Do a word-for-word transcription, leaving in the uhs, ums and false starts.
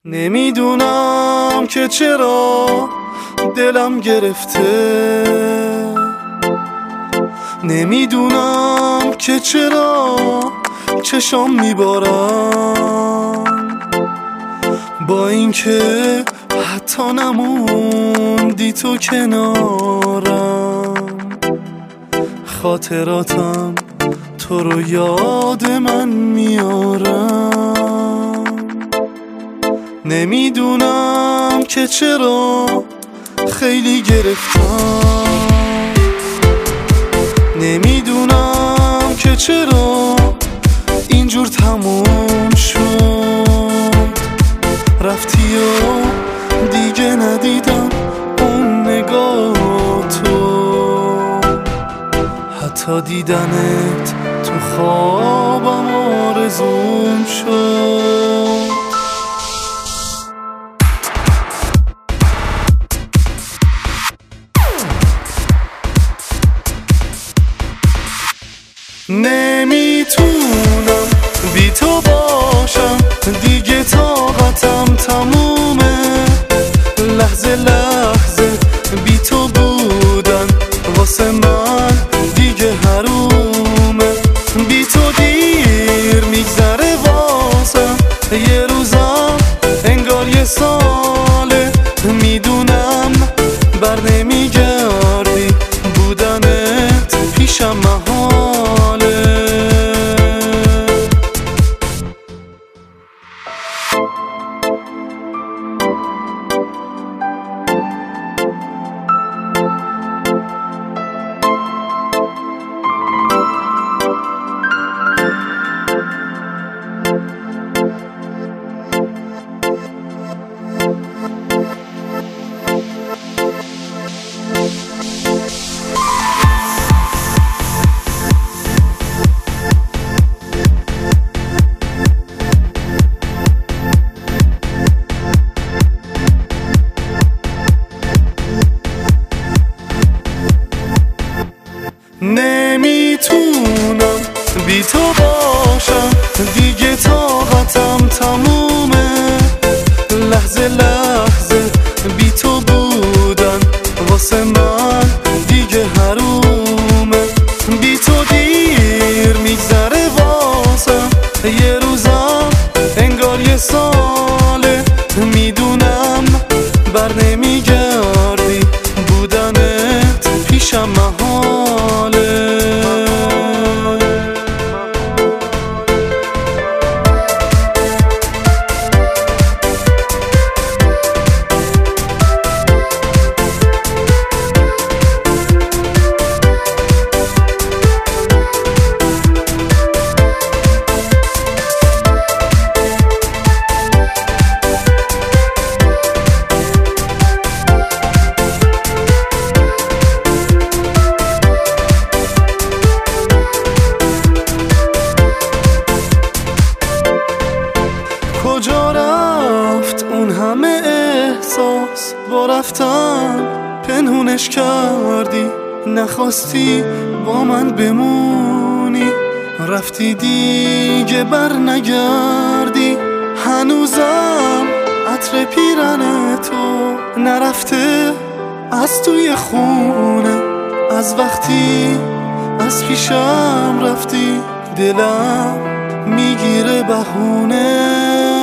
نمیدونم که چرا دلم گرفته، نمیدونم که چرا چشام میبارم، با اینکه حتی نموندی تو کنارم. خاطراتم تو رو یاد من میارم، نمیدونم که چرا خیلی گرفتم، نمیدونم که چرا اینجور تموم شد. رفتی و دیگه ندیدم اون نگاه تو، حتی دیدنت تو خوابم آرزوم شد. نمیتونم بی تو باشم دیگه، طاقتم تمومه. لحظه لحظه بی تو بودن واسه من دیگه حرومه. بی تو دیر میگذره واسم، یه روزم انگار یه ساله. میدونم بر نمیگردی، بودنت پیشم محاله. نمیتونم بی تو باشم دیگه، طاقتم تمومه. لحظه لحظه بی تو بودن واسه من دیگه حرومه. بی تو دیر میگذره واسم، یه روزم انگار یه ساله. میدونم بر نمیگردی، بودنت پیشم محاله. کجا رفت اون همه احساس؟ با رفتن پنهونش کردی، نخواستی با من بمونی. رفتی دیگه بر نگردی، هنوزم عطر پیرن تو نرفته از توی خونه. از وقتی از پیشم رفتی، دلم میگیره بهونه.